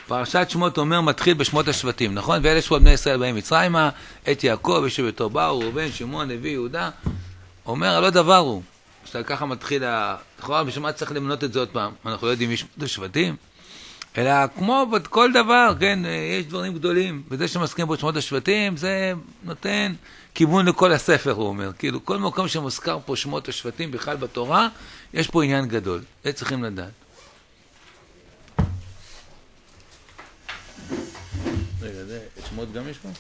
פרשת שמות אומר מתחיל בשמות השבטים, נכון? ואלה שמות בני ישראל באים מצרימה, את יעקב, ושבטו באו, ראובן, שמעון, לוי, יהודה. אומר, הלא דבר הוא. שאתה ככה מתחיל, לכאורה בשביל מה צריך למנות את זה עוד פעם? אנחנו לא יודעים מי שמות השבטים, אלא כמו בכל דבר, כן, יש דברים גדולים, וזה שמזכירים בו שמות השבטים, זה נותן כיוון לכל הספר, הוא אומר. כאילו, כל מקום שמוזכר פה שמות השבטים בכלל בתורה, יש פה עניין גדול. זה צריכים לדעת. רגע, זה, את שמות גם יש פה?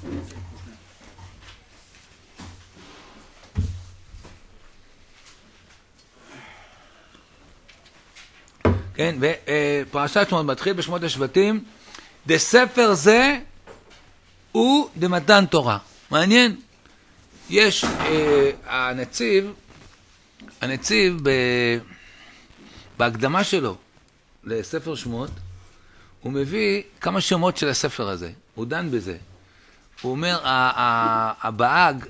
כן, ופרשת שמות מתחיל בשמות השבטים, דספר זה הוא דמתן תורה. מעניין, יש הנציב בהקדמה שלו לספר שמות, הוא מביא כמה שמות של הספר הזה, הוא דן בזה. הוא אומר, הבהג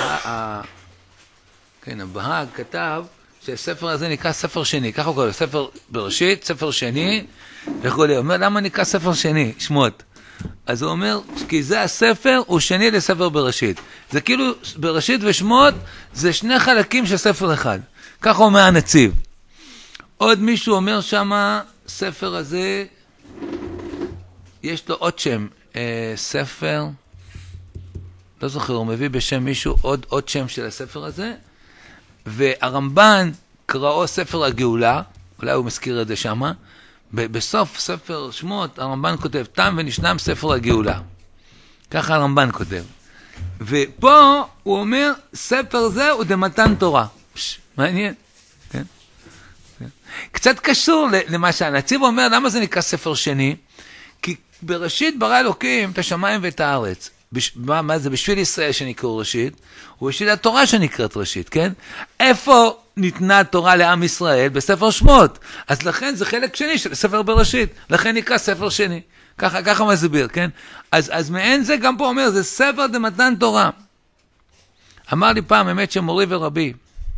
כתב שהספר הזה נקרא ספר שני, ככה הוא קורא, ספר בראשית, ספר שני, וכו'. הוא אומר, למה נקרא ספר שני, שמות? אז הוא אומר, כי זה הספר, הוא שני לספר בראשית. זה כאילו, בראשית ושמות, זה שני חלקים של ספר אחד. ככה אומר הנציב. עוד מישהו אומר שמה, ספר הזה, יש לו עוד שם, ספר, לא זוכר, הוא מביא בשם מישהו עוד שם של הספר הזה, והרמב"ן קראו ספר הגאולה, אולי הוא מזכיר את זה שמה, בסוף ספר שמות הרמב"ן כותב, תם ונשנם ספר הגאולה. ככה הרמב"ן כותב. ופה הוא אומר, ספר זה הוא דמתן תורה. מעניין. כן? קצת קשור למה שהנציב אומר, למה זה נקרא ספר שני? כי בראשית ברא אלוקים את השמיים ואת הארץ. מה זה? בשביל ישראל שנקראו ראשית, ובשביל התורה שנקראת ראשית, כן? איפה ניתנה התורה לעם ישראל? בספר שמות. אז לכן זה חלק שני של ספר בראשית. לכן נקרא ספר שני. ככה מסביר, כן? אז מעין זה גם פה אומר, זה ספר דמתן תורה. אמר לי פעם, באמת שמורי ורבי,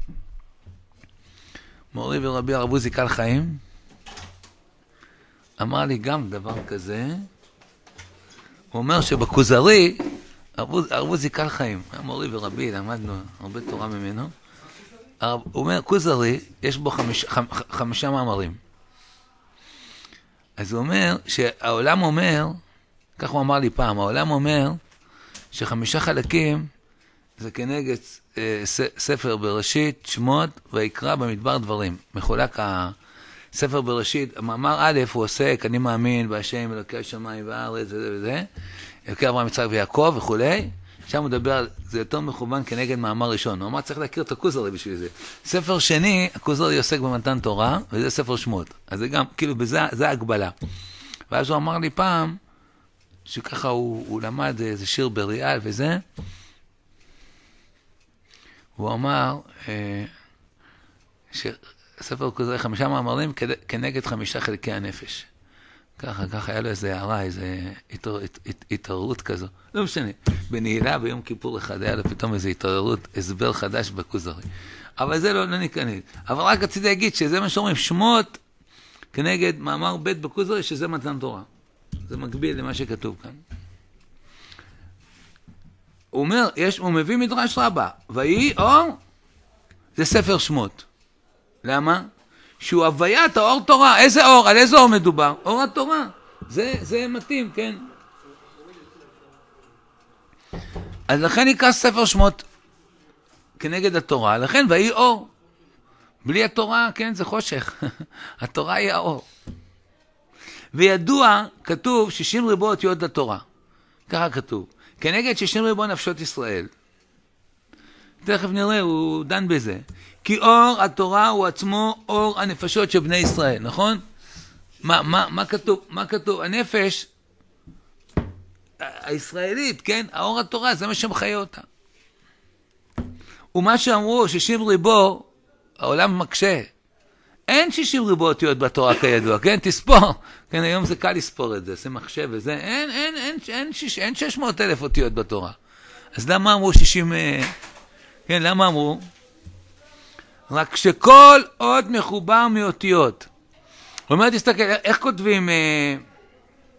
הרב עוזי קל חיים, אמר לי גם דבר כזה, הוא אומר שבכוזרי, הרב עוזי קל חיים, מורי ורבי, למדנו הרבה תורה ממנו, הוא אומר, כוזרי, יש בו 5 מאמרים. אז הוא אומר שהעולם אומר, כך הוא אמר לי פעם, העולם אומר ש5 חלקים זה כנגד ספר בראשית, שמות ויקרא במדבר דברים. מחולק הספר בראשית, המאמר א' הוא עוסק, אני מאמין בהשם אלוקי השמיים והארץ וזה וזה, אלוקי אברהם יצחק ויעקב וכולי, שם הוא מדבר, זה יותר מכוון כנגד מאמר ראשון. הוא אמר צריך להכיר את הכוזרי בשביל זה. ספר שני, הכוזרי עוסק במתן תורה, וזה ספר שמות. אז זה גם, כאילו, זה ההגבלה. ואז הוא אמר לי פעם, שככה הוא למד איזה שיר בריאל וזה, הוא אמר שספר כוזרי 5 מאמרים כנגד 5 חלקי הנפש. ככה היה לו איזה הערה, איזה התעוררות כזו. לא משנה, בנעילה ביום כיפור אחד היה לו פתאום איזו התעוררות, הסבר חדש בכוזרי. אבל זה לא ניכנס. אבל רק רציתי להגיד שזה מה שאומרים, שמות כנגד מאמר ב' בכוזרי, שזה מתן תורה. זה מקביל למה שכתוב כאן. הוא אומר, הוא מביא מדרש רבה, ויהי אור, זה ספר שמות. למה? שהוא הוויית האור תורה. איזה אור? על איזה אור מדובר? אור התורה. זה מתאים, כן? אז לכן נקרא ספר שמות כנגד התורה. לכן ויהי אור. בלי התורה, כן, זה חושך. התורה היא האור. וידוע, כתוב 60 ריבו אותיות לתורה. ככה כתוב. כנגד 60 ריבו נפשות ישראל. תכף נראה, הוא דן בזה. כי אור התורה הוא עצמו אור הנפשות של בני ישראל, נכון? מה כתוב? מה כתוב? הנפש הישראלית, כן? האור התורה, זה מה שמחיה אותה. ומה שאמרו, 60 ריבו, העולם מקשה. אין 60 ריבו אותיות בתורה כידוע, כן? תספור. כן, היום זה קל לספור את זה, זה מחשב וזה. אין 600,000 אותיות בתורה. אז למה אמרו 60... כן, למה אמרו? רק שכל עוד מחובר מאותיות. הוא אומר, תסתכל, איך כותבים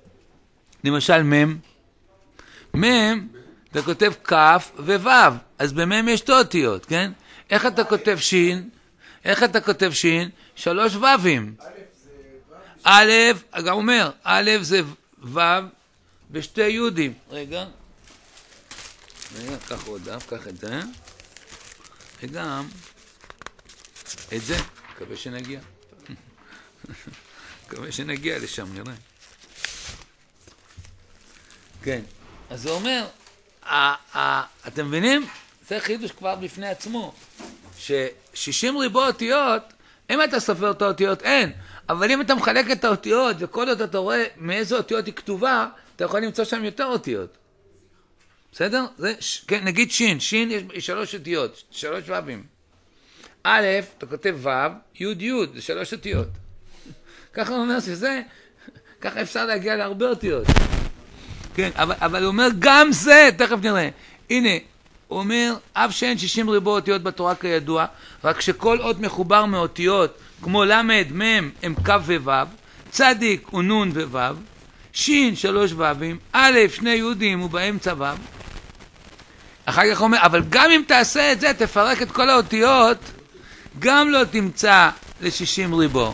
למשל מם. מם, אתה כותב כף ווו, אז במם יש שתי אותיות, כן? איך אתה כותב שין? איך אתה כותב שין? 3 ווים. א', גם אומר, א' זה ו' ושתי יודים. רגע, קח עוד דף, קח את זה. וגם את זה, מקווה שנגיע. מקווה שנגיע לשם, נראה. כן, אז זה אומר, אתם מבינים? זה חידוש כבר בפני עצמו, ש60 ריבוע אותיות, אם אתה סופר את האותיות אין, אבל אם אתה מחלק את האותיות וכל עוד אתה רואה מאיזה אותיות היא כתובה, אתה יכול למצוא שם יותר אותיות. בסדר? זה, כן, נגיד שין, שין יש 3 אותיות, 3 ווים. א', אתה כותב ו', י' י', זה 3 אותיות. ככה הוא אומר שזה, ככה אפשר להגיע להרבה אותיות. כן, אבל הוא אומר גם זה, תכף נראה. הנה, הוא אומר, אף שאין 60 ריבוע אותיות בתורה כידוע, רק שכל אות מחובר מאותיות, כמו למד, מם, הם כ' וו', צדיק הוא נון וו', שין 3 ווים, א' 2 יהודים ובאמצע ו'. אחר כך הוא אומר, אבל גם אם תעשה את זה, תפרק את כל האותיות, גם לא תמצא ל60 ריבוע.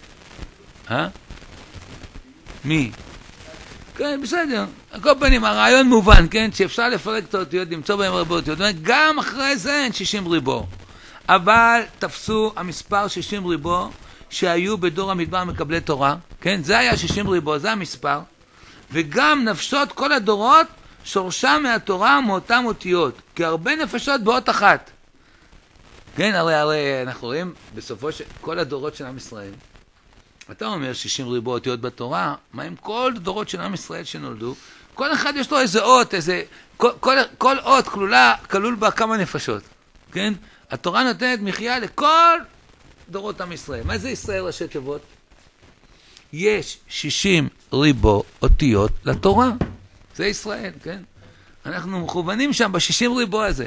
מי? כן, בסדר. על כל פנים, הרעיון מובן, כן? שאפשר לפרק את האותיות, למצוא בהם הרבה אותיות. גם אחרי זה אין 60 ריבוע. אבל תפסו המספר 60 ריבוע שהיו בדור המדבר מקבלי תורה. כן? זה היה 60 ריבוע, זה המספר. וגם נפשות כל הדורות שורשה מהתורה מאותם אותיות. כי הרבה נפשות באות אחת. כן? הרי אנחנו רואים בסופו של כל הדורות של עם ישראל. אתה אומר 60 ריבוע אותיות בתורה, מה עם כל דורות של עם ישראל שנולדו? כל אחד יש לו איזה אות, כל אות כלול בה כמה נפשות, כן? התורה נותנת מחיה לכל דורות עם ישראל. מה זה ישראל ראשי תיבות? יש 60 ריבוע אותיות לתורה. זה ישראל, כן? אנחנו מכוונים שם ב-60 ריבוע הזה.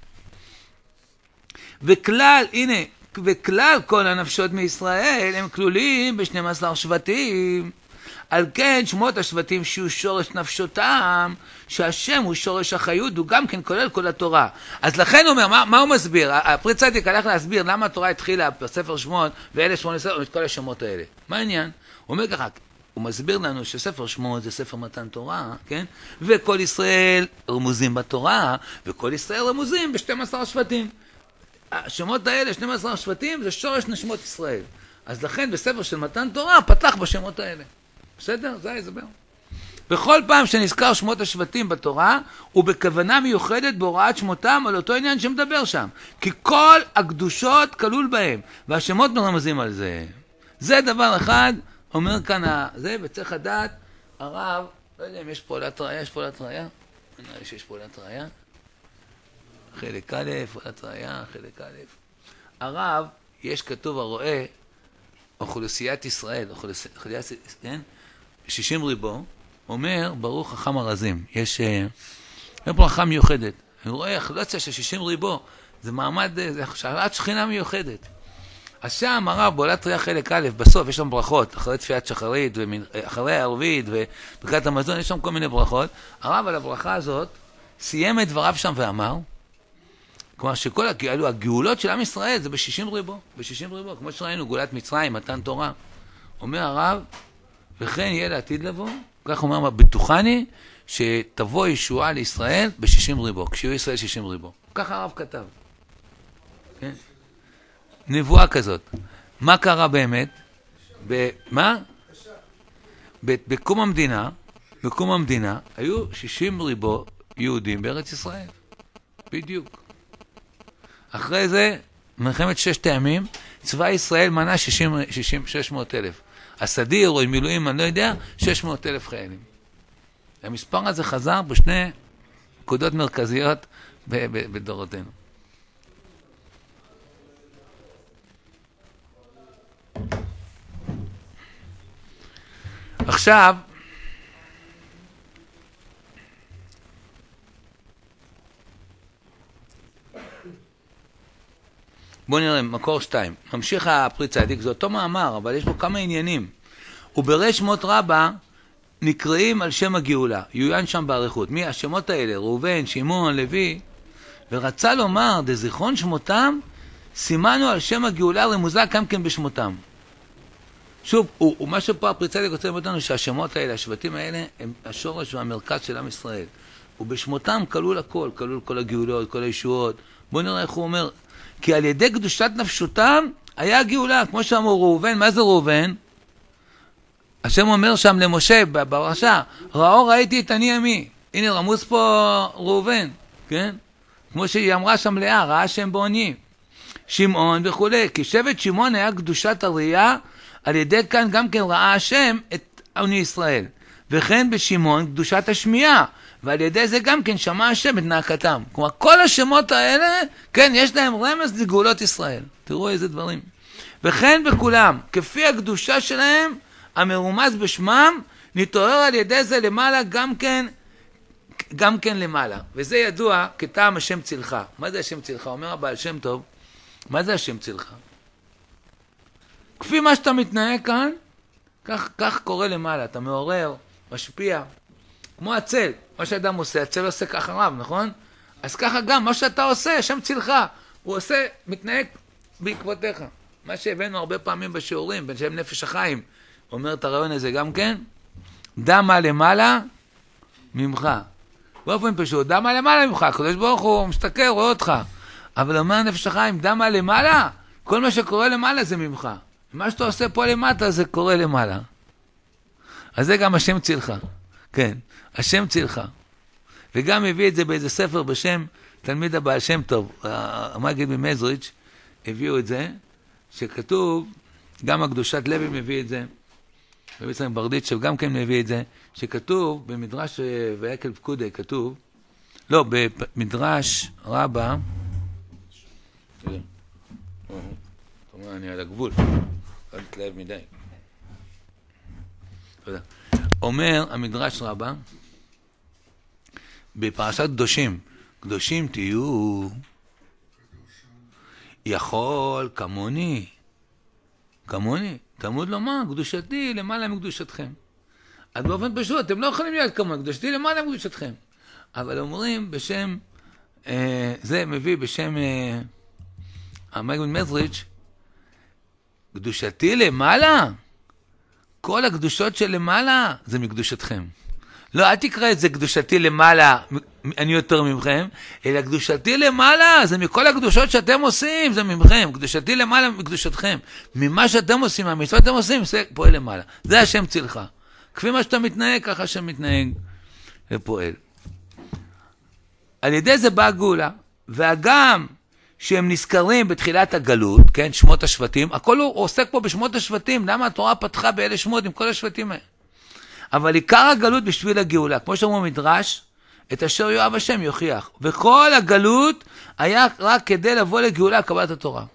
וכלל, הנה, וכלל כל הנפשות מישראל הם כלולים ב12 שבטים. על כן שמות השבטים שהוא שורש נפשותם, שהשם הוא שורש החיות, הוא גם כן כולל כל התורה. אז לכן הוא אומר, מה הוא מסביר? הפרי צדיק הלך להסביר למה התורה התחילה בספר שמות ואלה 18 את כל השמות האלה. מה העניין? הוא אומר ככה, הוא מסביר לנו שספר שמות זה ספר מתן תורה, כן? וכל ישראל רמוזים בתורה, וכל ישראל רמוזים ב12 שבטים. השמות האלה, 12 שבטים, זה שורש נשמות ישראל. אז לכן בספר של מתן תורה פתח בשמות האלה. בסדר? זה ההסבר. בכל פעם שנזכר שמות השבטים בתורה, הוא בכוונה מיוחדת בהוראת שמותם על אותו עניין שמדבר שם. כי כל הקדושות כלול בהם, והשמות מרמזים על זה. זה דבר אחד, אומר כאן זה, וצריך לדעת, הרב, לא יודע אם יש פעולת ראיה, יש פעולת ראיה? נראה לי שיש פעולת ראיה. חלק א', פעולת ראיה, חלק א'. הרב, יש כתוב הרואה, אוכלוסיית ישראל, כן? 60 ריבוע, אומר, ברוך חכם הרזים. יש ברכה מיוחדת. אני רואה, אוכלוסיה של 60 ריבוע, זה מעמד, זה שערת שכינה מיוחדת. אז שם הרב, בעולת ראיה חלק א', בסוף יש שם ברכות, אחרי תפיית שחרית, אחרי הערבית וברכת המזון, יש שם כל מיני ברכות. הרב על הברכה הזאת, סיים את דבריו שם ואמר, כלומר שכל הגאולות של עם ישראל זה ב-60 ריבוע, ב-60 ריבוע, כמו שראינו, גאולת מצרים, מתן תורה. אומר הרב, וכן יהיה לעתיד לבוא, כך אומר, בטוחני שתבוא ישועה לישראל ב-60 ריבוע, כשיהיו ישראל 60 ריבוע. ככה הרב כתב. כן? נבואה כזאת. מה קרה באמת? מה? בקום המדינה, היו 60 ריבוע יהודים בארץ ישראל. בדיוק. אחרי זה, מלחמת 6 הימים, צבא ישראל מנה 600,000. הסדיר או מילואים, אני לא יודע, 600,000 חיילים. המספר הזה חזר בשני נקודות מרכזיות בדורותינו. עכשיו, בואו נראה, מקור 2. ממשיך הפרי צדיק, זה אותו מאמר, אבל יש בו כמה עניינים. וברי שמות רבה נקראים על שם הגאולה, יוין שם בעריכות. מי השמות האלה? ראובן, שמעון, לוי. ורצה לומר, דזיכרון שמותם, סימנו על שם הגאולה רמוזה גם כן בשמותם. שוב, ומה שפה הפריצה רוצה לומר לנו שהשמות האלה, השבטים האלה, הם השורש והמרכז של עם ישראל. ובשמותם כלול הכל, כלול כל הגאולות, כל הישועות. בואו נראה איך הוא אומר, כי על ידי קדושת נפשותם היה גאולה, כמו שאמרו ראובן. מה זה ראובן? השם אומר שם למשה בפרשה, ראיתי את אני עמי. הנה רמוז פה ראובן, כן? כמו שהיא אמרה שם לאה, ראה שם בעוני. שמעון וכו'. כי שבט שמעון היה קדושת הראייה, על ידי כאן גם כן ראה השם את עוני ישראל. וכן בשמעון קדושת השמיעה, ועל ידי זה גם כן שמע השם את נאקתם. כלומר, כל השמות האלה, כן, יש להם רמז לגאולות ישראל. תראו איזה דברים. וכן בכולם, כפי הקדושה שלהם, המרומז בשמם, נתעורר על ידי זה למעלה גם כן למעלה. וזה ידוע כטעם השם צילך. מה זה השם צילך? אומר הבעל שם טוב, מה זה השם צילך? כפי מה שאתה מתנהג כאן, כך קורה למעלה. אתה מעורר, משפיע, כמו הצל. מה שאדם עושה, הצל עושה כך רב, נכון? אז ככה גם, מה שאתה עושה, השם צילך. הוא עושה, מתנהג בעקבותיך. מה שהבאנו הרבה פעמים בשיעורים, בין שם נפש החיים, אומר את הרעיון הזה גם כן, דמה למעלה ממך. באופן פשוט, דמה למעלה ממך, הקדוש ברוך הוא מסתכל, רואה אותך. אבל אומר נפש החיים, דמה למעלה, כל מה שקורה למעלה זה ממך. מה שאתה עושה פה למטה זה קורה למעלה. אז זה גם השם צילך. כן, השם צילך. וגם הביא את זה באיזה ספר בשם תלמיד הבעל שם טוב, המגיד ממזריץ' הביאו את זה, שכתוב, גם הקדושת לוי מביא את זה, ובצלם ברדיצ'ב גם כן מביא את זה, שכתוב במדרש ויקל פקודי, כתוב, לא, במדרש רבה, אתה אומר, אני על הגבול, לא מתלהב מדי. תודה. אומר המדרש רבה, בפרשת קדושים, קדושים תהיו, יכול כמוני, תלמוד לומר, קדושתי למעלה מקדושתכם. אז באופן פשוט, אתם לא יכולים להיות כמוני, קדושתי למעלה מקדושתכם. אבל אומרים בשם, זה מביא בשם המגיד מזריץ', קדושתי למעלה, כל הקדושות של למעלה זה מקדושתכם. לא, אל תקרא את זה קדושתי למעלה, אני יותר ממכם, אלא קדושתי למעלה, זה מכל הקדושות שאתם עושים, זה ממכם. קדושתי למעלה מקדושתכם. ממה שאתם עושים, מהמצוות שאתם עושים, זה פועל למעלה. זה השם צילך. כפי מה שאתה מתנהג, ככה השם מתנהג ופועל. על ידי זה באה גאולה, והגם שהם נזכרים בתחילת הגלות, כן, שמות השבטים, הכל הוא עוסק פה בשמות השבטים, למה התורה פתחה באלה שמות עם כל השבטים האלה? אבל עיקר הגלות בשביל הגאולה, כמו שאומר מדרש, את אשר יואב השם יוכיח. וכל הגלות היה רק כדי לבוא לגאולה קבלת התורה.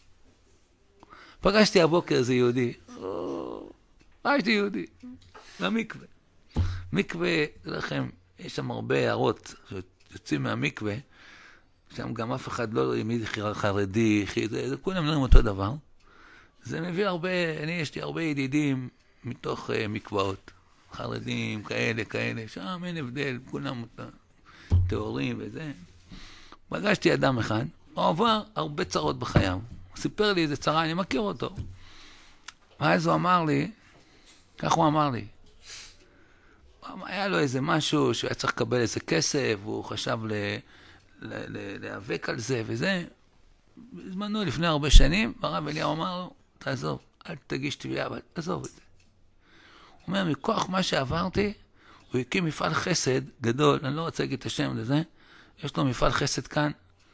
פגשתי הבוקר איזה יהודי, פגשתי יהודי, במקווה. מקווה, לכם, יש שם הרבה הערות שיוצאים מהמקווה, שם גם אף אחד לא מי חרדי, זה כולם נראים אותו דבר. זה מביא הרבה, יש לי הרבה ידידים מתוך מקוואות. חרדים, כאלה, שם אין הבדל, כולם תיאורים וזה. פגשתי אדם אחד, הוא עבר הרבה צרות בחייו. הוא סיפר לי איזה צרה, אני מכיר אותו. ואז הוא אמר לי, כך הוא אמר לי, היה לו איזה משהו שהוא היה צריך לקבל איזה כסף, והוא חשב להיאבק על זה וזה. בזמנו, לפני הרבה שנים, הרב אליהו אמר לו, תעזוב, אל תגיש תביעה, אבל תעזוב את זה. הוא אומר, מכוח מה שעברתי, הוא הקים מפעל חסד גדול, אני לא רוצה להגיד את השם לזה, יש לו מפעל חסד כאן,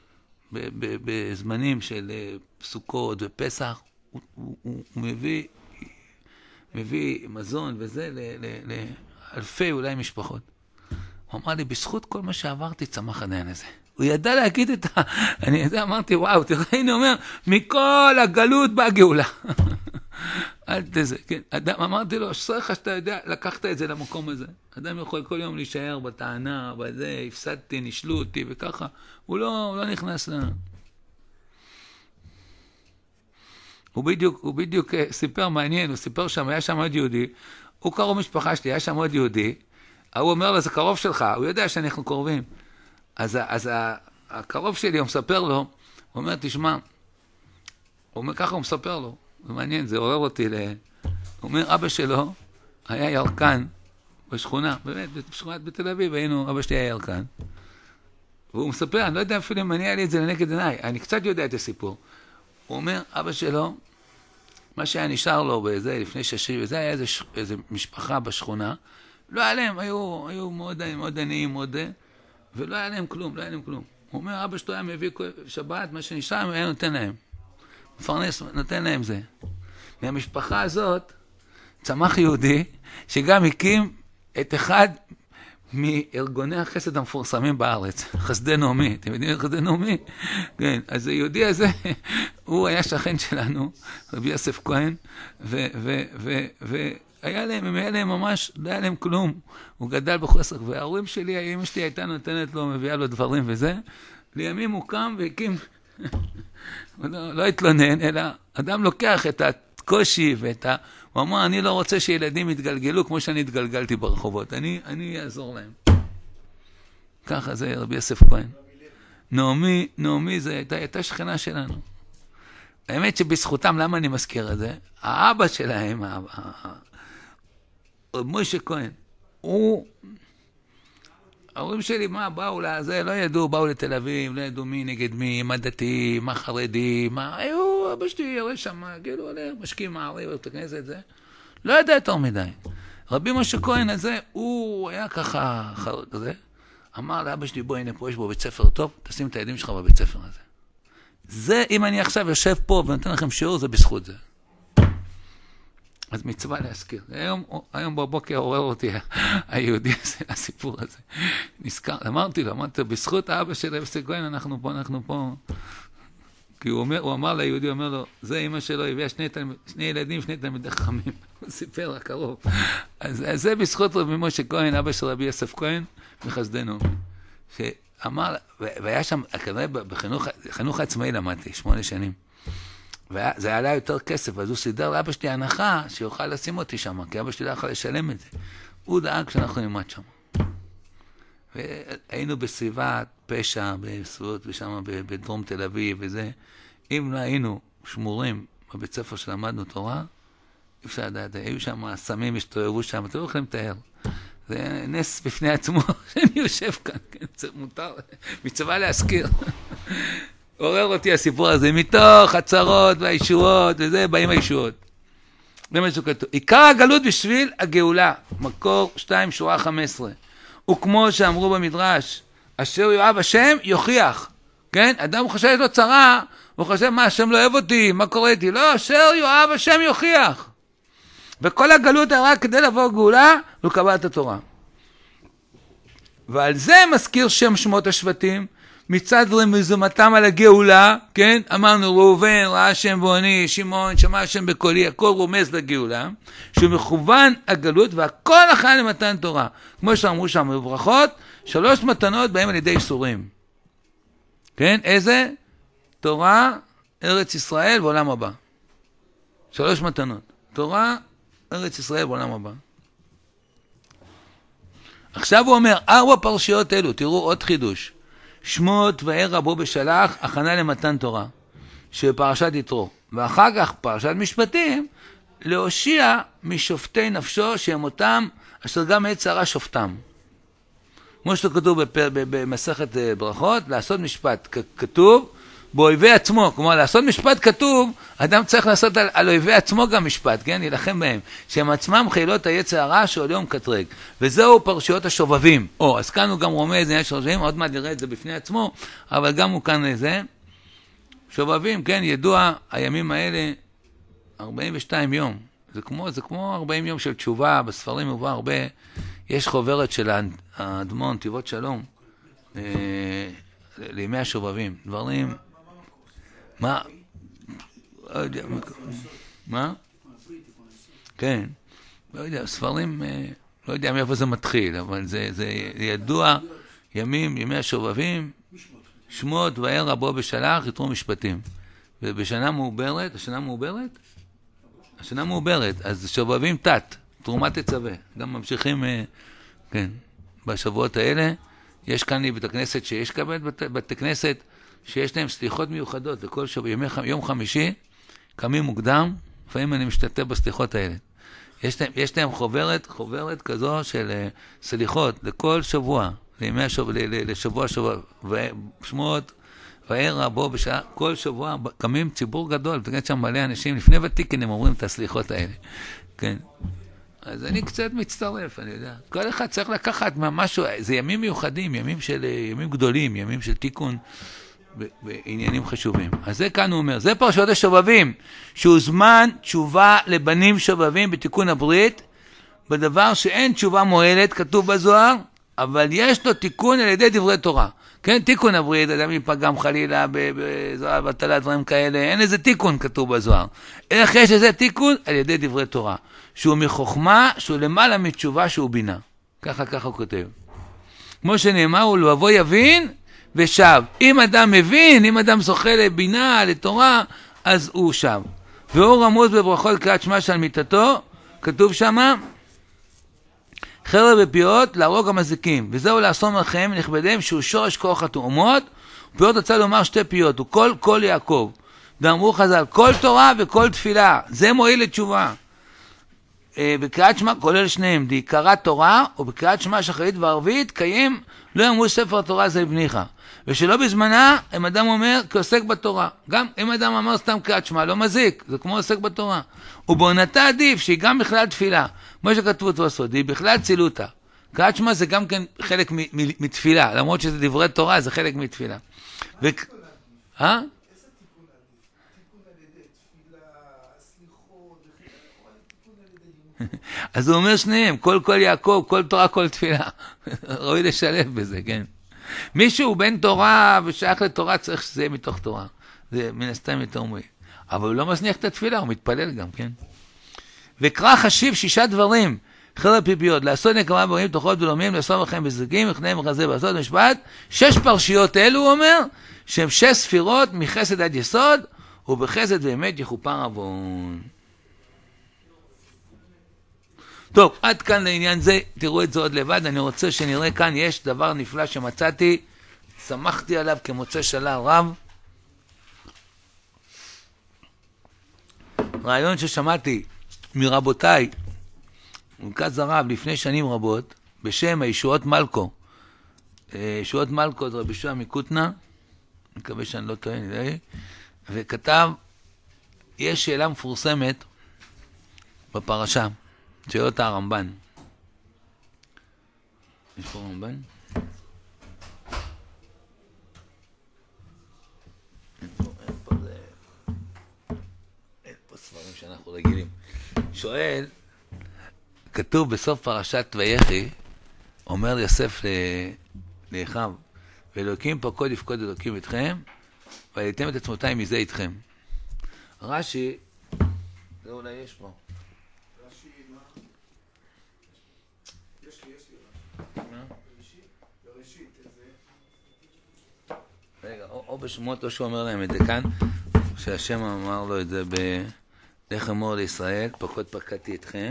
בזמנים של סוכות ופסח, הוא מביא מזון וזה לאלפי אולי משפחות. הוא אמר לי, בזכות כל מה שעברתי, צמח העניין הזה. הוא ידע להגיד את אני אמרתי, וואו, תראה, הנה אומר, מכל הגלות באה גאולה. אל תזה, כן. אדם, אמרתי לו, שצריך שאתה יודע, לקחת את זה למקום הזה. אדם יכול כל יום להישאר בטענה, בזה, הפסדתי, נשלו אותי וככה. הוא לא נכנס הוא בדיוק סיפר מעניין, הוא סיפר שם, היה שם עוד יהודי, הוא קרוב משפחה שלי, היה שם עוד יהודי, הוא אומר לו, זה קרוב שלך, הוא יודע שאנחנו קרובים. אז הקרוב שלי, הוא מספר לו, הוא אומר, תשמע, הוא אומר, ככה הוא מספר לו, זה מעניין, זה עורר אותי הוא אומר, אבא שלו היה ירקן בשכונה, באמת, בשכונת בתל אביב, אבא שלי היה ירקן. והוא מספר, אני לא יודע אפילו אם מניע לי את זה לנגד עיניי, אני קצת יודע את הסיפור. הוא אומר, אבא שלו, מה שהיה נשאר לו בזה, לפני 60, וזה היה איזה משפחה בשכונה, לא היה להם, היו מאוד עניים, ולא היה להם כלום, הוא אומר, אבא שלו היה מביא שבת, מה שנשאר, היה נותן להם. מפרנס, נותן להם זה. מהמשפחה הזאת, צמח יהודי, שגם הקים את אחד מארגוני החסד המפורסמים בארץ, חסדי נעמי. אתם יודעים את חסדי נעמי? כן, אז היהודי הזה, הוא היה שכן שלנו, רבי יוסף כהן, והיה להם ממש, לא היה להם כלום. הוא גדל בחוסר, וההורים שלי, אמא שלי הייתה נותנת לו, מביאה לו דברים וזה. לימים הוא קם והקים, לא התלונן, אלא אדם לוקח את הקושי הוא אמר, אני לא רוצה שילדים יתגלגלו כמו שאני התגלגלתי ברחובות. אני אעזור להם. ככה זה רבי יוסף כהן. נעמי זה הייתה שכנה שלנו. האמת שבזכותם, למה אני מזכיר את זה? האבא שלהם, משה כהן, ההורים שלי, מה, באו לזה, לא ידעו, באו לתל אביב, לא ידעו מי נגד מי, מה דתי, מה חרדי, אבא שלי יראה שם, כאילו, משקיעים מעריב, את הכנסת, זה. לא ידע יותר מדי. רבי משה כהן הזה, הוא היה ככה חרד כזה, אמר לאבא שלי, בוא, הנה פה, יש בו בית ספר טוב, תשים את הילדים שלך בבית ספר הזה. זה, אם אני עכשיו יושב פה ונותן לכם שיעור, זה בזכות זה. אז מצווה להזכיר. היום בבוקר עורר אותי היהודי הזה, הסיפור הזה. נזכר, אמרתי לו, בזכות האבא של רבי יוסף כהן, אנחנו פה. כי הוא אמר ליהודי, הוא אומר לו, זה אמא שלו, הביאה שני ילדים, שני תלמידי חכמים. הוא סיפר הקרוב. אז זה בזכות רבי משה כהן, אבא של רבי יוסף כהן, מחסדנו. שאמר, והיה שם, כנראה בחינוך העצמאי למדתי, 8 שנים. וזה עלה יותר כסף, אז הוא סידר לאבא שלי הנחה שיוכל לשים אותי שם, כי אבא שלי לא יכול לשלם את זה. הוא דאג שאנחנו נלמד שם. והיינו בסביבת פשע, בסביבות ושם בדרום תל אביב וזה. אם לא היינו שמורים בבית ספר שלמדנו תורה, אפשר לדעת, היו שם סמים, השתובבו שם, אתם לא יכולים לתאר. זה נס בפני עצמו שאני יושב כאן, כן, זה מותר, מצווה להזכיר. עורר אותי הסיפור הזה, מתוך הצרות והישועות, וזה באים הישועות. זה מה שכתוב. עיקר הגלות בשביל הגאולה, מקור 2 שורה 15. וכמו שאמרו במדרש, אשר יאהב השם יוכיח. כן? אדם חושב לו צרה, הוא חושב, מה, השם לא אוהב אותי, מה קורה איתי? לא, אשר יאהב השם יוכיח. וכל הגלות היה רק כדי לבוא גאולה, ולקבל את התורה. ועל זה מזכיר שם שמות השבטים, מצד רמזומתם על הגאולה, כן? אמרנו, ראובן, ראה השם בעוני, שמעון, שמע השם בקולי, הכל רומז לגאולה, שהוא מכוון הגלות, והכל הכנה למתן תורה. כמו שאמרו שם בברכות, 3 מתנות בהם על ידי איסורים. כן? איזה? תורה, ארץ ישראל ועולם הבא. 3 מתנות. תורה, ארץ ישראל ועולם הבא. עכשיו הוא אומר, 4 פרשיות אלו, תראו עוד חידוש. שמות וער רבו בשלח, הכנה למתן תורה, שבפרשת יתרו. ואחר כך פרשת משפטים, להושיע משופטי נפשו, שהם אותם, אשר גם עת צרה שופטם. כמו שכתוב במסכת ברכות, לעשות משפט כתוב, באויבי עצמו, כלומר לעשות משפט כתוב, אדם צריך לעשות על אויבי עצמו גם משפט, כן? ילחם בהם, שהם עצמם חילות היצר הרע שעול יום קטרג, וזהו פרשיות השובבים. אז כאן הוא גם רומז, זה שובבים, עוד מעט נראה את זה בפני עצמו, אבל גם הוא כאן לזה, שובבים, כן? ידוע, הימים האלה, 42 יום, זה כמו 40 יום של תשובה, בספרים מובא הרבה, יש חוברת של האדמון, תיבות שלום, לימי השובבים, דברים, מה? לא יודע, מה? כן, לא יודע, ספרים, לא יודע מאיפה זה מתחיל, אבל זה ידוע, ימי השובבים, שמות וער רבו בשלח, יתרו משפטים. ובשנה מעוברת, השנה מעוברת, אז שובבים תת, תרומת תצווה. גם ממשיכים, כן, בשבועות האלה. יש כאן בית הכנסת שיש כאן בית הכנסת, שיש להם סליחות מיוחדות, לכל שבוע, יום חמישי, קמים מוקדם, לפעמים אני משתתף בסליחות האלה. יש להם חוברת כזו של סליחות, לכל שבוע, לשבוע, ושמות, וערב, בוא בשעה, כל שבוע קמים ציבור גדול, תגיד שם מלא אנשים, לפני ותיקין הם אומרים את הסליחות האלה. כן. אז אני קצת מצטרף, אני יודע. כל אחד צריך לקחת משהו, זה ימים מיוחדים, ימים גדולים, ימים של תיקון, בעניינים חשובים. אז זה כאן הוא אומר, זה פרשת השובבים, שהוא זמן תשובה לבנים שובבים בתיקון הברית, בדבר שאין תשובה מועלת, כתוב בזוהר, אבל יש לו תיקון על ידי דברי תורה. כן, תיקון הברית, אדם יפגם חלילה בזוהר, בטלה, דברים כאלה, אין איזה תיקון כתוב בזוהר. איך יש איזה תיקון? על ידי דברי תורה. שהוא מחוכמה, שהוא למעלה מתשובה, שהוא בינה. ככה הוא כותב. כמו שנאמר, הוא לבוא יבין ושב. אם אדם מבין, אם אדם זוכה לבינה, לתורה, אז הוא שב. והוא רמוז בברכות קריאת שמע של מיתתו, כתוב שמה, חרב בפיות להרוג המזיקים, וזהו לאסום לכם נכבדיהם שהוא שורש כוח התאומות, ופיות רוצה לומר שתי פיות, הוא כל יעקב. ואמרו חז"ל, כל תורה וכל תפילה, זה מועיל לתשובה. בקריאת שמע כולל שניהם, דעיקרא תורה, ובקריאת שמע שחרית וערבית, קיים, לא יאמרו ספר תורה זה לבניך. ושלא בזמנה, אם אדם אומר, כעוסק בתורה. גם אם אדם אמר סתם קריאת שמע, לא מזיק, זה כמו עוסק בתורה. ובעונתה עדיף, שהיא גם בכלל תפילה. כמו שכתבו את הסוד, היא בכלל צילותה. קריאת שמע זה גם כן חלק מתפילה, למרות שזה דברי תורה, זה חלק מתפילה. אז הוא אומר שניהם, כל יעקב, כל תורה, כל תפילה. ראוי לשלב בזה, כן. מישהו בן תורה ושייך לתורה, צריך שזה יהיה מתוך תורה. זה מן הסתם יותר מועיל. אבל הוא לא מזניח את התפילה, הוא מתפלל גם, כן. וקרא חשיב 6 דברים, חרב פיפיות, לעשות נקמה בריאים, תוחות ולומים, לעשות לכם בזיקים, וכנהם וחזה ועשות משפט. 6 פרשיות אלו, הוא אומר, שהן 6 ספירות מחסד עד יסוד, ובחסד באמת יכופר עוון. טוב, עד כאן לעניין זה, תראו את זה עוד לבד, אני רוצה שנראה כאן, יש דבר נפלא שמצאתי, שמחתי עליו כמוצא שלל רב. רעיון ששמעתי מרבותיי, מרכז הרב לפני שנים רבות, בשם הישועות מלכו. ישועות מלכו זה רבי יהושע מקוטנה, אני מקווה שאני לא טועה, וכתב, יש שאלה מפורסמת בפרשה, שואל אותה הרמב"ן. יש פה רמב"ן? אין פה ספרים שאנחנו רגילים. שואל, כתוב בסוף פרשת ויחי, אומר יוסף לאחיו, ואלוקים פקוד יפקוד אלוקים אתכם, ועליתם את עצמותיי מזה איתכם. רש"י, זה אולי יש פה. רגע, או בשמות או שהוא אומר להם את זה כאן, שהשם אמר לו את זה לך אמור לישראל, פקוד פקדתי אתכם.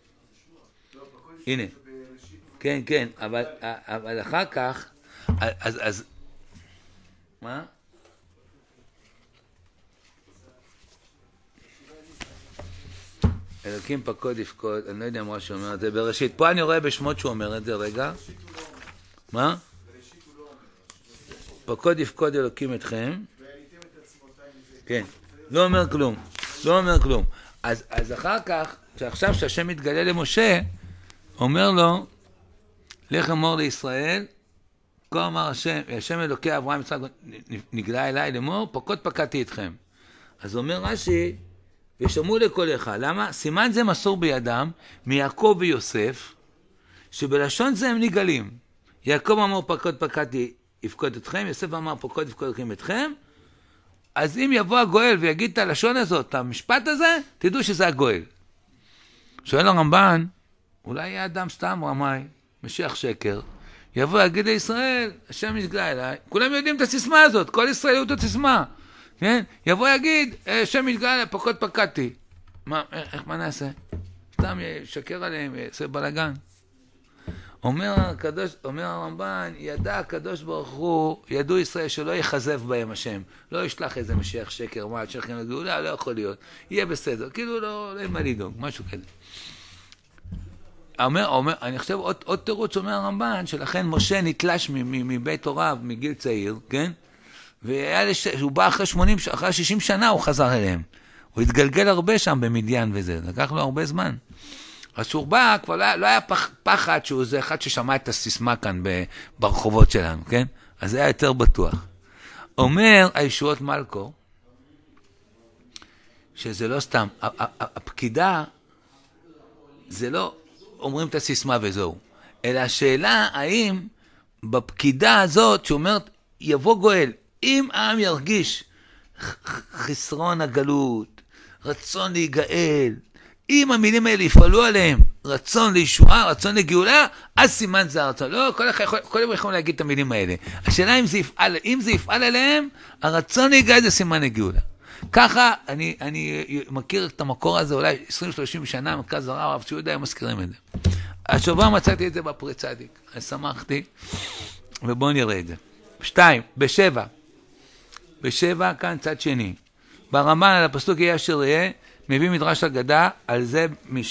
הנה, כן, אבל אחר כך, אז מה? אלוקים פקוד יפקוד, אני לא יודע מה שהוא אומר את זה בראשית. פה אני רואה בשמות שהוא אומר את זה, רגע. מה? פקוד יפקוד אלוקים אתכם. כן, לא אומר כלום. אז אחר כך, שעכשיו שהשם מתגלה למשה, אומר לו, לך אמור לישראל, כה אמר השם אלוקי אברהם יצחק נגלה אליי לאמור, פקוד פקדתי אתכם. אז אומר רש"י, ושמעו לקולך. למה? סימן זה מסור בידם מיעקב ויוסף, שבלשון זה הם נגלים. יעקב אמר פקוד פקדתי יפקוד אתכם, יוסף אמר פקוד יפקוד אתכם, אז אם יבוא הגואל ויגיד את הלשון הזאת, את המשפט הזה, תדעו שזה הגואל. שואל הרמב"ן, אולי יהיה אדם סתם רמאי, משיח שקר, יבוא יגיד לישראל, השם נגלה אליי, כולם יודעים את הסיסמה הזאת, כל ישראל יודעים את הסיסמה, כן? יבוא יגיד, השם נגלה אליי, פקוד פקדתי. מה נעשה? סתם ישקר עליהם, יעשה בלגן. אומר הרמב"ן, ידע הקדוש ברוך הוא, ידעו ישראל שלא יחזב בהם השם, לא ישלח איזה משיח שקר, מה, שכם לגאולה, לא יכול להיות, יהיה בסדר, כאילו לא אין מה לדאוג, משהו כזה. אני חושב עוד תירוץ אומר הרמב"ן, שלכן משה נתלש מבית הוריו, מגיל צעיר, כן? והוא בא אחרי 60 שנה הוא חזר אליהם. הוא התגלגל הרבה שם במדיין וזה, לקח לו הרבה זמן. אז שהוא בא, כבר לא היה פחד שהוא זה אחד ששמע את הסיסמה כאן ברחובות שלנו, כן? אז זה היה יותר בטוח. אומר הישועות מלכו, שזה לא סתם, הפקידה, זה לא אומרים את הסיסמה וזהו, אלא השאלה האם בפקידה הזאת שאומרת יבוא גואל, אם העם ירגיש חסרון הגלות, רצון להיגאל, אם המילים האלה יפעלו עליהם, רצון לישועה, רצון לגאולה, אז סימן זה הרצון. לא, כל יכולים להגיד את המילים האלה. השאלה אם זה יפעל עליהם, הרצון להיגאל זה סימן לגאולה. ככה אני מכיר את המקור הזה, אולי 20-30 שנה, מרכז הרב, הרב ציודה, הם מזכירים את זה. השבוע מצאתי את זה בפרי צדיק, אז שמחתי, ובואו נראה את זה. 2, בשבע, כאן צד שני. ברמב"ן על הפסוק יהיה אשר יהיה, מביא מדרש אגדה, על זה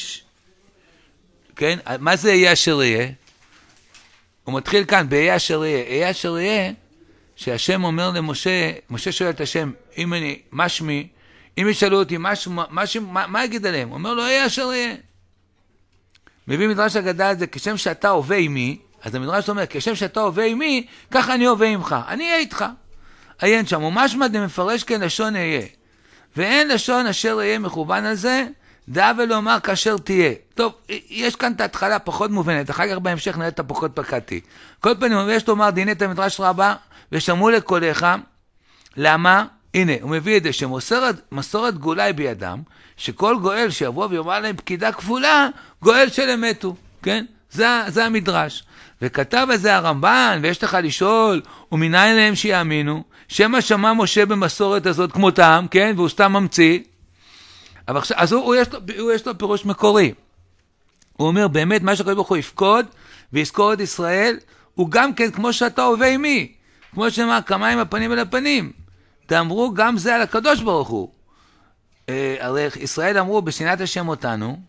כן? מה זה יהיה אשר יהיה? הוא מתחיל כאן, ביהיה אשר יהיה. יהיה אשר יהיה, שהשם אומר למשה, משה שואל את השם, מה שמי? אם ישאלו אותי, מה יגיד עליהם? הוא אומר לו, יהיה אשר יהיה. מביא מדרש אגדה על זה, כשם שאתה הווה עמי, אז המדרש אומר, כשם שאתה הווה עמי, ככה אני הווה עמך. אני אהיה איתך. עיין שם, ומשמע דמפרש כן לשון אהיה. ואין לשון אשר יהיה מכוון על זה, דע ולומר כאשר תהיה. טוב, יש כאן את ההתחלה פחות מובנת, אחר כך בהמשך נראה את הפחות פקדתי. כל פנים, יש לומר דיני את המדרש רבה, ושמעו לקוליך, למה? הנה, הוא מביא את זה, שמסורת גאולה היא בידם, שכל גואל שיבוא ויאמר להם פקידה כפולה, גואל שלהם מתו, כן? זה המדרש. וכתב על זה הרמב"ן, ויש לך לשאול, ומנין להם שיאמינו, שמה שמע משה במסורת הזאת כמותם, כן? והוא סתם ממציא. אבל עכשיו, אז יש לו פירוש מקורי. הוא אומר, באמת, מה שקוראים הוא יפקוד, ויזכור את ישראל, הוא גם כן, כמו שאתה הווה עמי, כמו שאמר, כמיים הפנים אל הפנים. ואמרו, גם זה על הקדוש ברוך הוא. הרי ישראל אמרו, בשנאת השם אותנו,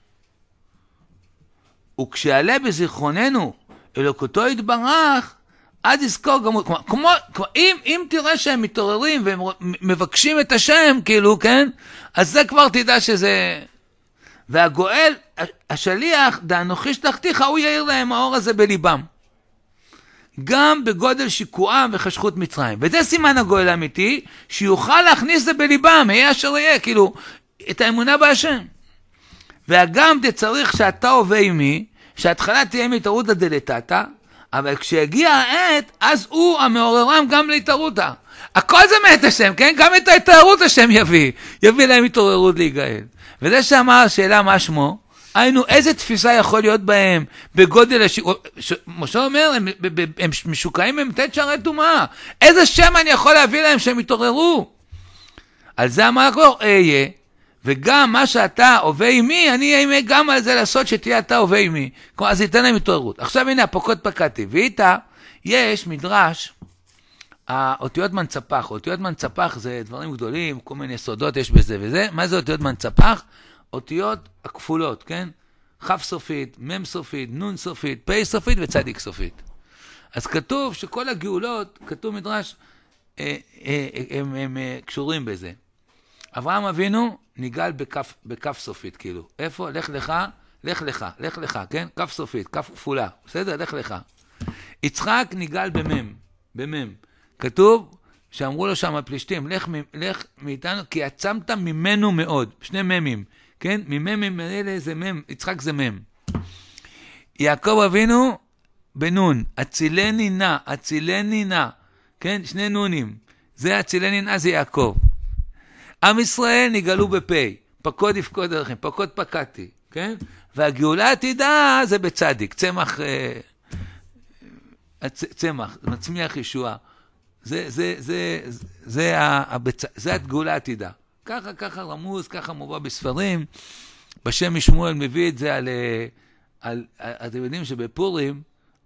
וכשעלה בזיכרוננו, אלוקותו יתברך, אז יזכור גם הוא, אם תראה שהם מתעוררים והם מבקשים את השם, כאילו, כן? אז זה כבר תדע שזה... והגואל, השליח, דאנוכי שלחתיך, הוא יאיר להם האור הזה בליבם. גם בגודל שיקועם וחשכות מצרים. וזה סימן הגואל האמיתי, שיוכל להכניס זה בליבם, יהיה אשר יהיה, כאילו, את האמונה בהשם. והגם צריך שאתה הווה עמי, שההתחלה תהיה מתערותא דלתתא, אבל כשיגיע העת, אז הוא המעוררם גם להתערותא. הכל זה מאת השם, כן? גם את ההתערות השם יביא להם התעוררות להיגאל. וזה שאמר השאלה מה שמו, היינו איזה תפיסה יכול להיות בהם בגודל משה אומר, הם משוקעים במתת שערי טומאה. איזה שם אני יכול להביא להם שהם יתעוררו? על זה אמר הקור, אהיה. וגם מה שאתה הווה עמי, אני אהיה עמי גם על זה לעשות שתהיה אתה הווה עמי. אז ייתן להם התעוררות. עכשיו הנה, הפוקות פקדתי. ואיתה, יש מדרש, האותיות מנצפח. אותיות מנצפח זה דברים גדולים, כל מיני סודות יש בזה וזה. מה זה אותיות מנצפח? אותיות הכפולות, כן? כ' סופית, מ' סופית, נ' סופית, פ' סופית וצדיק סופית. אז כתוב שכל הגאולות, כתוב מדרש, הם קשורים בזה. אברהם אבינו ניגל בכף סופית, כאילו. איפה? לך לך, לך לך, לך לך, כן? כף סופית, כף כפולה. בסדר? לך לך. יצחק ניגל במם. כתוב שאמרו לו שם הפלישתים, לך מאיתנו, כי עצמת ממנו מאוד. שני ממים, כן? ממם אלה זה מם, יצחק זה מם. יעקב אבינו בנון, הצילני נא, כן? שני נונים. זה הצילני נא, זה יעקב. עם ישראל נגאלו בפי, פקוד יפקוד דרכם, פקוד פקדתי, כן? והגאולה עתידה זה בצדיק, צמח, מצמיח ישועה. זה הגאולה עתידה. ככה רמוז, ככה מובא בספרים, בשם משמואל מביא את זה על אתם יודעים שבפורים,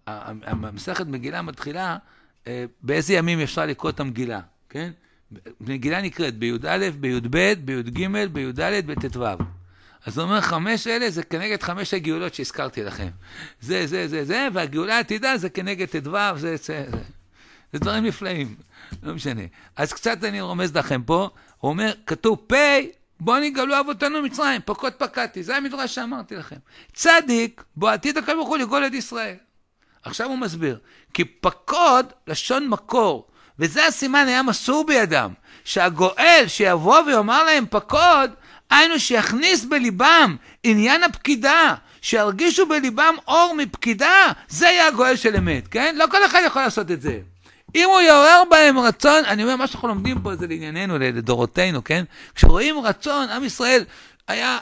המסכת מגילה מתחילה, באיזה ימים אפשר לקרוא את המגילה, כן? מגילה נקראת בי"א, בי"ב, בי"ג, בי"ד, בט"ו. אז הוא אומר, 5 אלה זה כנגד 5 הגאולות שהזכרתי לכם. זה, והגאולה העתידה זה כנגד ט"ו, זה דברים נפלאים, לא משנה. אז קצת אני רומז לכם פה, הוא אומר, כתוב בואו נגאלו אבותינו מצרים, פקוד פקדתי, זה המדרש שאמרתי לכם. צדיק, בוא עתיד הקדוש ברוך הוא לגאול את ישראל. עכשיו הוא מסביר, כי פקוד לשון מקור, וזה הסימן היה מסור בידם, שהגואל שיבוא ויאמר להם פקוד, היינו שיכניס בליבם עניין הפקידה, שירגישו בליבם אור מפקידה, זה יהיה הגואל של אמת, כן? לא כל אחד יכול לעשות את זה. אם הוא יעורר בהם רצון, אני אומר, מה שאנחנו לומדים פה זה לענייננו, לדורותינו, כן? כשרואים רצון, עם ישראל היה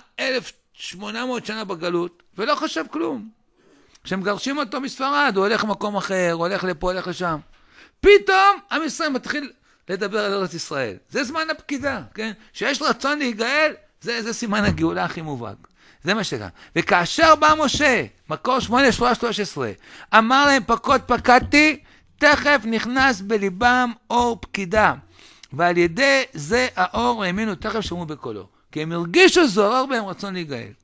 1800 שנה בגלות, ולא חשב כלום. כשמגרשים אותו מספרד, הוא הולך למקום אחר, הוא הולך לפה, הולך לשם. פתאום עם ישראל מתחיל לדבר על ארץ ישראל. זה זמן הפקידה, כן? שיש רצון להיגאל, זה סימן הגאולה הכי מובהק. זה מה שקרה. וכאשר בא משה, מקור 8:13, אמר להם פקוד פקדתי, תכף נכנס בליבם אור פקידה, ועל ידי זה האור האמינו, תכף שמעו בקולו, כי הם הרגישו זורר בהם רצון להיגאל.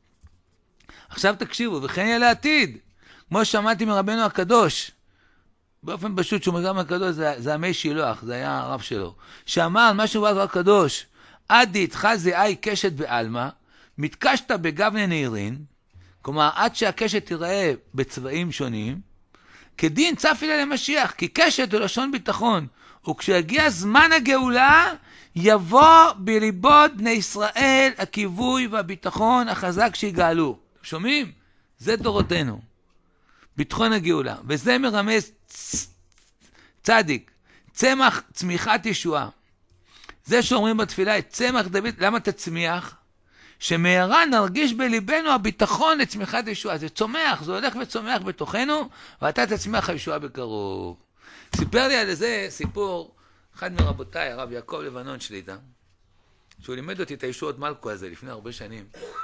עכשיו תקשיבו, וכן יהיה לעתיד, כמו ששמעתי מרבנו הקדוש, באופן פשוט שהוא מגרם הקדוש, זה המי שילוח, זה היה הרב שלו, שאמר מה שהוא בא הקדוש, עד איתך זהי קשת בעלמא, מתקשת בגבני נעירין, כלומר עד שהקשת תיראה בצבעים שונים, כדין צפי לה למשיח, כי קשת הוא לשון ביטחון, וכשיגיע זמן הגאולה, יבוא בליבות בני ישראל הכיווי והביטחון החזק שיגאלו. שומעים? זה דורותינו. ביטחון הגאולה. וזה מרמז צדיק, צמח צמיחת ישועה. זה שאומרים בתפילה, את צמח דוד, למה תצמיח? שמהרה נרגיש בליבנו הביטחון לצמיחת ישועה. זה צומח, זה הולך וצומח בתוכנו, ואתה תצמיח הישועה בקרוב. סיפר לי על זה סיפור, אחד מרבותיי, הרב יעקב לבנון שליטה, שהוא לימד אותי את הישועות מלכו הזה לפני הרבה שנים.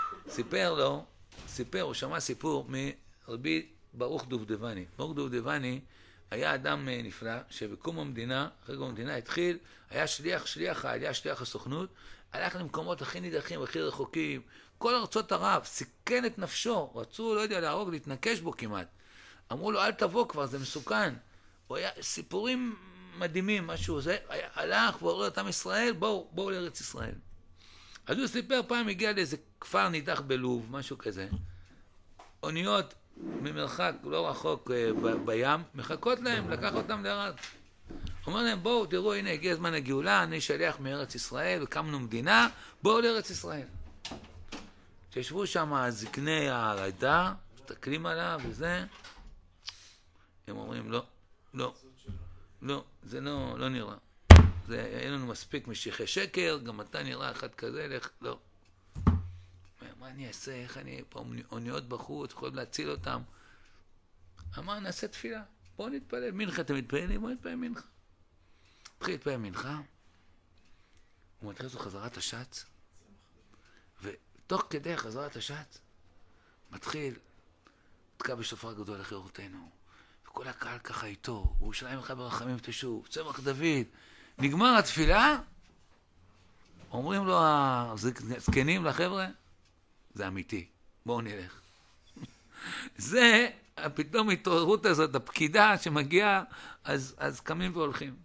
הוא שמע סיפור מרבי ברוך דובדבני. ברוך דובדבני היה אדם נפלא, שבקום המדינה, אחרי קום המדינה התחיל, היה שליח העלייה, שליח הסוכנות, הלך למקומות הכי נידחים, הכי רחוקים, כל ארצות ערב, סיכן את נפשו, רצו, לא יודע, להרוג, להתנקש בו כמעט. אמרו לו, אל תבוא כבר, זה מסוכן. הוא היה סיפורים מדהימים, משהו, זה, הלך ועורר את עם ישראל, בואו לארץ ישראל. אז הוא סיפר, פעם הגיע לאיזה כפר נידח בלוב, משהו כזה. אוניות ממרחק לא רחוק בים, מחכות להם, לקח אותם לארץ. אומר להם, בואו, תראו, הנה, הגיע זמן הגאולה, אני שליח מארץ ישראל, וקמנו מדינה, בואו לארץ ישראל. שישבו שם זקני העדה, מסתכלים עליו וזה, הם אומרים, לא, זה לא נראה. אין לנו מספיק משיחי שקר, גם אתה נראה אחד כזה, לא. מה אני אעשה, איך אני, פה אוניות בחוץ, יכולים להציל אותם. אמר, נעשה תפילה, בואו נתפלל, מנחה, אתם מתפללים, בואו נתפלל מנחה. התחיל להתפלל מנחה, הוא מתחיל לעשות חזרת השץ, ותוך כדי חזרת השץ, מתחיל, תקע בשופר גדול לחירותנו, וכל הקהל ככה איתו, וירושלים לך ברחמים תשוב, צמח דוד, נגמר התפילה, אומרים לו הזקנים לחבר'ה, זה אמיתי, בואו נלך. זה פתאום התעוררות הזאת, הפקידה שמגיעה, אז קמים והולכים.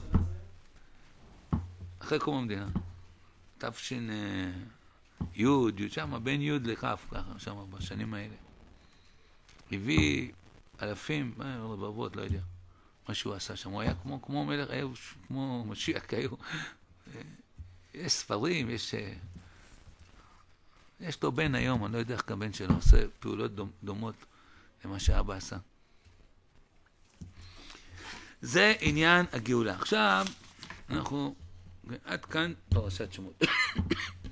אחרי קום המדינה, תפשין יוד, שם, בין יוד לכף, ככה, שם, בשנים האלה. הביא אלפים, רבבות, לא יודע, מה שהוא עשה שם. הוא היה כמו מלך, היה כמו משיח, היו. יש ספרים, יש לו בן היום, אני לא יודע איך הבן שלו עושה פעולות דומות למה שאבא עשה. זה עניין הגאולה. עכשיו, אנחנו עד כאן פרשת שמות.